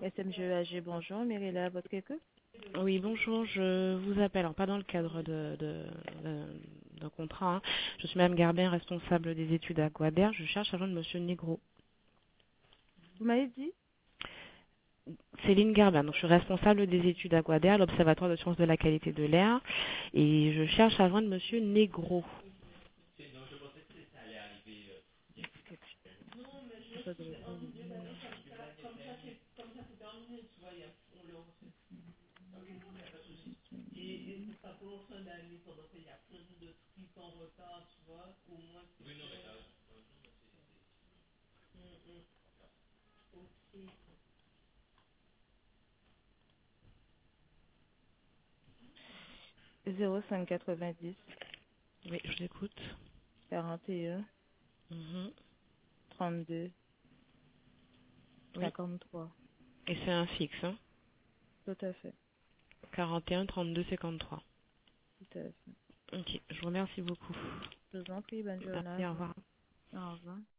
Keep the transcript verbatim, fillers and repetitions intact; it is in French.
S M G E A G, bonjour. Myrilla, à votre écoute. Oui, bonjour, je vous appelle, alors pas dans le cadre de, de- de- d'un contrat, hein. Je suis Mme Garbin, responsable des études à Guadère. Je cherche à joindre Monsieur Negro. Vous m'avez dit Céline Garbin, donc je suis responsable des études à Guadère, l'Observatoire de sciences de la qualité de l'air, et je cherche à joindre Monsieur Negro. Pas de réponse. zéro cinq quatre-vingt-dix Oui, je vous écoute. quarante et un Mhm. trente-deux Oui, cinquante-trois. et c'est un fixe, hein. Tout à fait. quarante et un trente-deux cinquante-trois. Tout à fait. Ok, je vous remercie beaucoup. Je vous en prie, bonne journée à Merci, au vous. revoir. Au revoir.